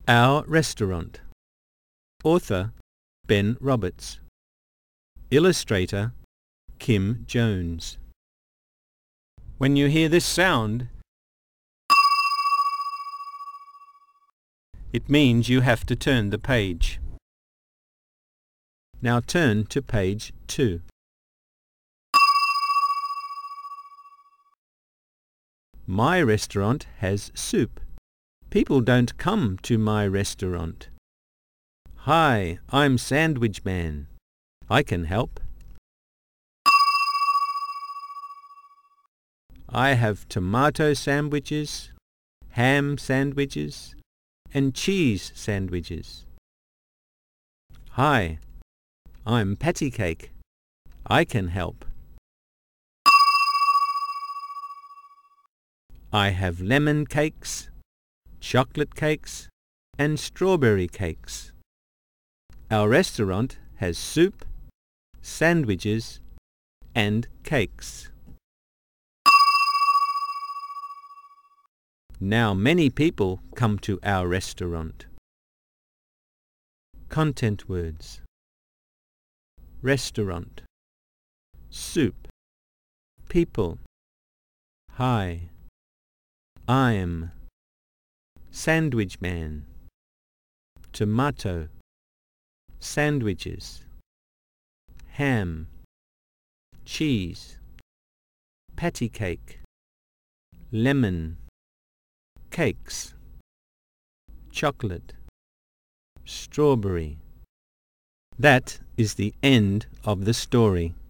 Our Restaurant. Author Ben Roberts. Illustrator Kim Jones. When you hear this sound, it means you have to turn the page. Now turn to page 2. My restaurant has soup. People don't come to my restaurant. Hi, I'm Sandwich Man. I can help. I have tomato sandwiches, ham sandwiches, and cheese sandwiches. Hi, I'm Patty Cake. I can help. I have lemon cakes, chocolate cakes, and strawberry cakes. Our restaurant has soup, sandwiches, and cakes. Now many people come to our restaurant. Content words: restaurant, soup, people, hi, I'm, Sandwich Man, tomato, sandwiches, ham, cheese, patty cake, lemon, cakes, chocolate, strawberry. That is the end of the story.